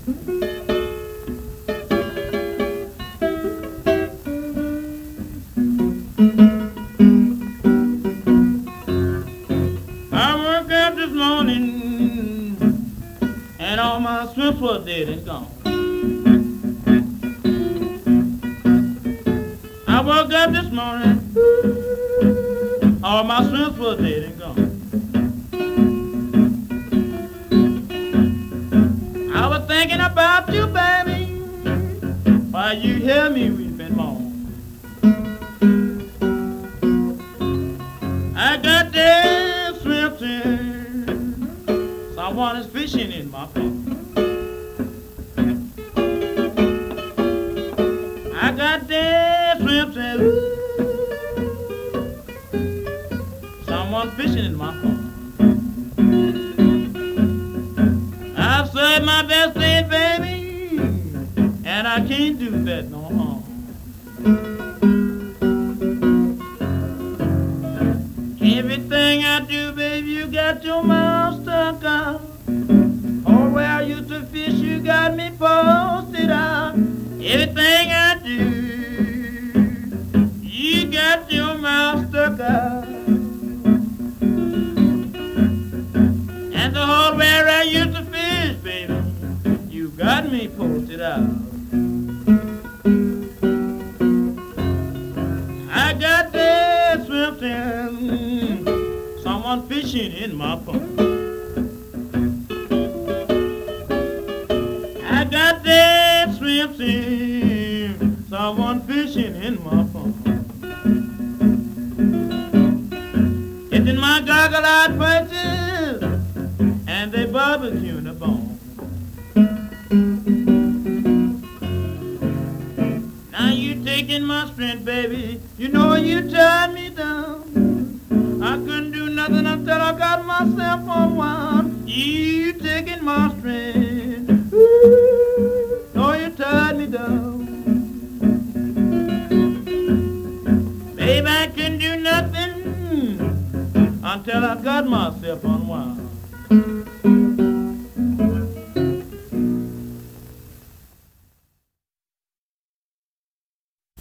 I woke up this morning and all my swims was dead and gone. I woke up this morning, all my swims was dead and gone. I was thinking about you, baby, while you hear me weeping moan. I got there swimming, someone is fishing in my pond. I got there swimming, someone fishing in my pond. I've said my best thing, baby, and I can't do that no more. Everything I do, baby, you got your mouth stuck out. Oh, where I used to fish, you got me posted out. Everything I do, you got your mouth stuck out. And the hole where I used to fish, baby, you got me posted out. I got that swimming, someone fishing in my pond. I got that swimming, someone fishing in my pond. It's in my goggle-eyed purchase, and they barbecuing the bone. Now you taking my strength, baby, you know you tied me down. I couldn't do nothing until I got myself unwound. You taking my strength, ooh, know you tied me down. Baby, I couldn't do nothing until I got myself unwound.